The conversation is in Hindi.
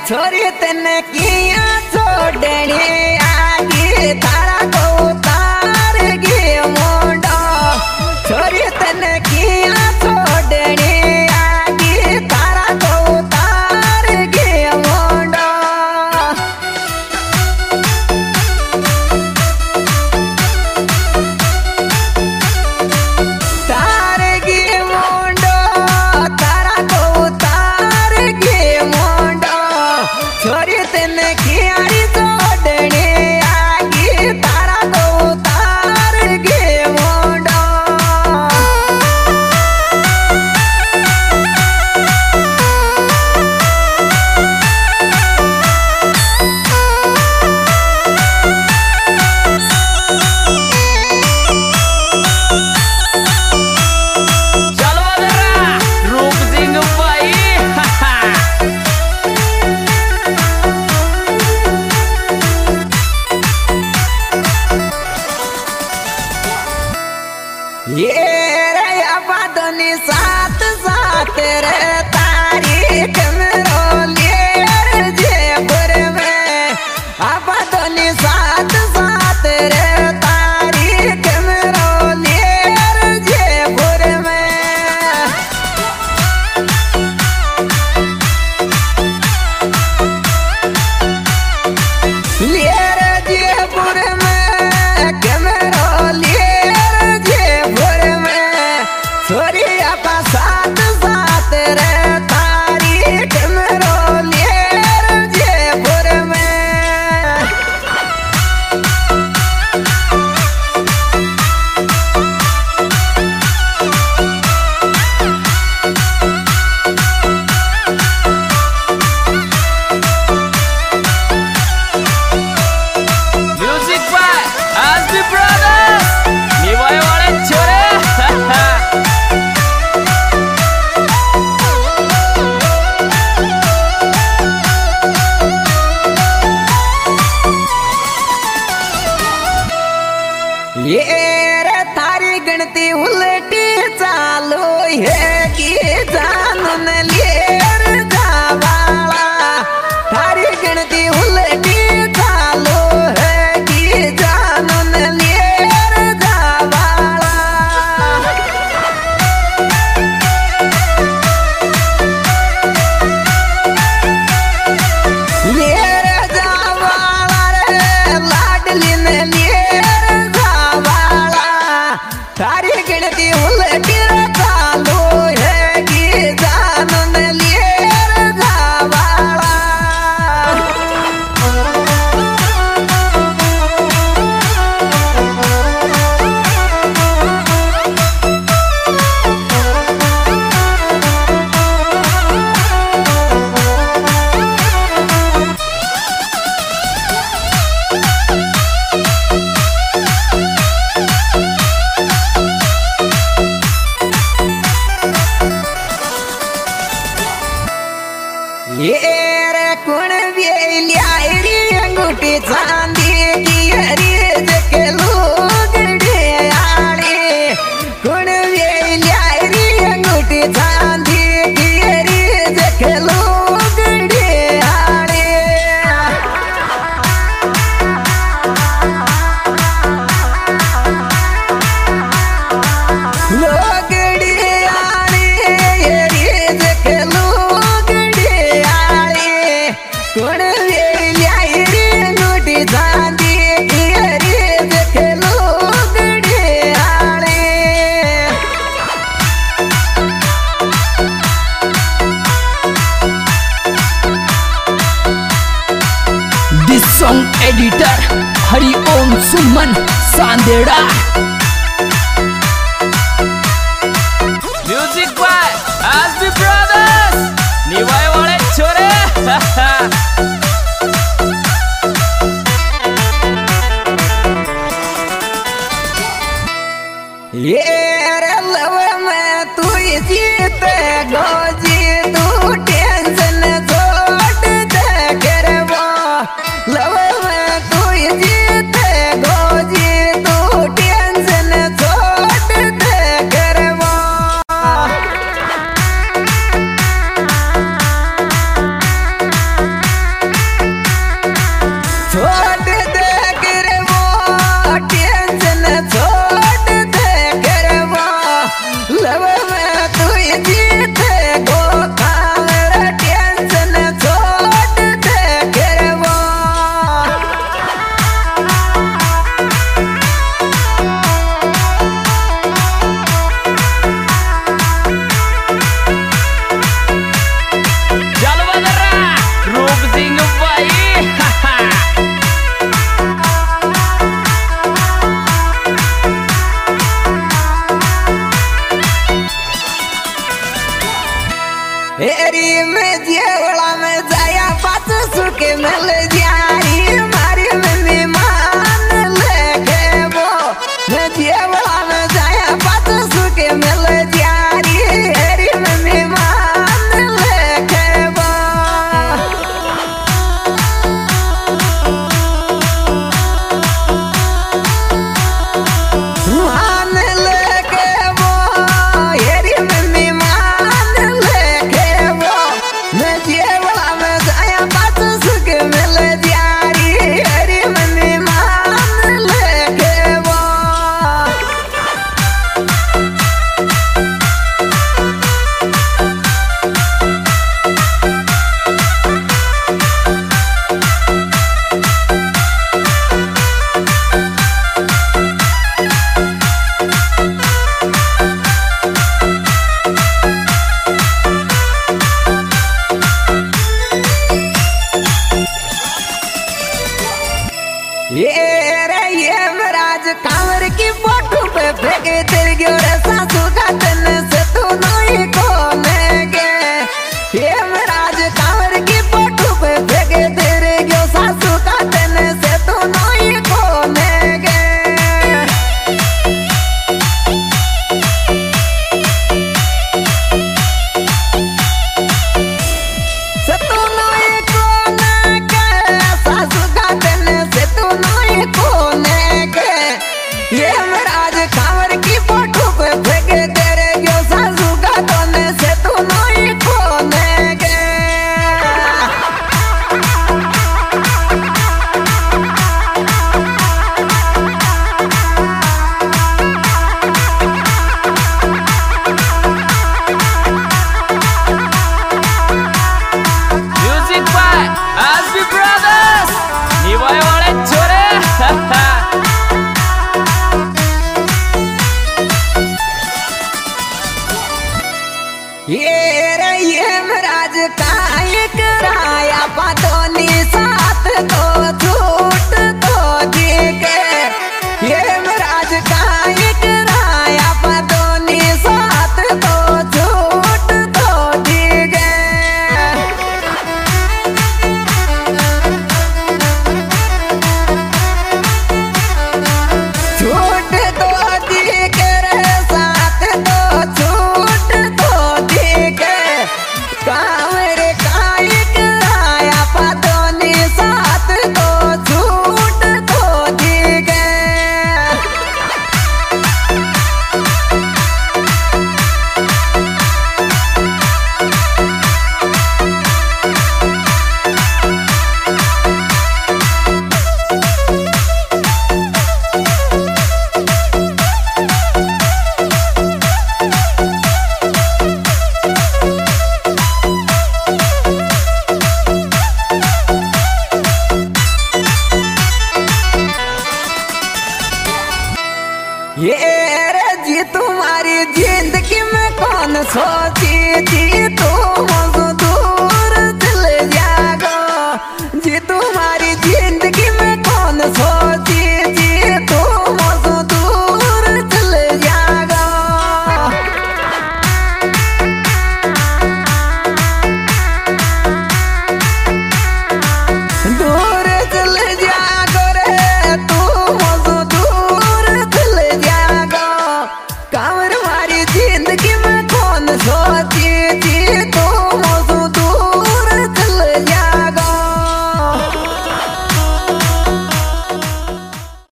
छोरी तने किया छोड़नी आगे थारा को उतार गे मुंडो छोरी तने किया छोड़नी आगे थारा को उतार गे मुंडो तार गे मुंडो थारा को उतार गे मुंडो छोरी तने कियारी छोड़नी आगे तारा को उतार गे मुंडो चलो जरा रूप सिंह भाई ये रे आबादनी साथ साथ रे तारीख में रोलियर जेपुर में आबादनी साथ साथ रे तारीख में रोलियर जेपुर में लियर जेपुर में कैमरा लियर जेपुर में छोरी आपा साथ साथ रे तारीख में रोलियर जेपुर में म्यूजिक बाय आसबी ब्रदर्स निभाए वाले छोरे ये रे थारी गणती उलटी चालू है कि जानन लेर जावाला थारी गणती उलटी चालू है कि जानन लेर जावाला लेर जावाला रे लाडली ने लेर जावाला थारी गिनती उलटी चालू है कि जानन लेर जावाला ये रे कुण वेल्यारी अंगूठी चांदी की हरी जके लुगड़ी आली कुण वेल्यारी अंगूठी चांदी की हरी जके लुगड़ी आली लुगड़ी आली हरी जके लुगड़ी कुण वेल्यारी अंगूठी चांदी की हरी जके लुगड़ी आली this song editor Hariom Suman Sanderha music by S B brothers निभाए वाले छोरे ये रे लव में तू जीत गोजी तू टेंशन छोड़ दे करवा लव में तू जीत गोजी तू टेंशन छोड़ दे करवा मिल जारी मारी मम्मी मान लेके वो मैं जेवला में जाया बात सुके मिल जारी हेरी मम्मी मान लेके वो मान लेके वो हेरी मम्मी मान लेके वो मैं जेवला में जाया बात सुके मिल जारी हेरी मम्मी मान लेके वो ये महाराज कांवर की फोटो पे फेंके तेरे गयो रे सासू का तन से तू नहीं कोने गे ये महाराज कांवर की फोटो पे फेंके तेरे गयो सासू का तन से तू नहीं कोने गे से तू नहीं कोने गे सासू का तन से तू नहीं कोने गे ये महाराज कांवर की फोटो पे फेंके तेरे गयो सासू का तन से तू नहीं कोने गे म्यूजिक बाय एसबी ब्रदर्स निवाय वाले छोरे ये महाराज काहे कराया पातोनी साथ तो झूठ तो जी के ये महाराज काहे कराया पातोनी साथ तो झूठ तो जी के झूठ तो दी के रे साथ तो झूठ तो दी के कांवर कायक आया पातोनी साथ तो झूठ तो दी के ये रे जी तुम्हारी जिंदगी में कौन सोची थी तुम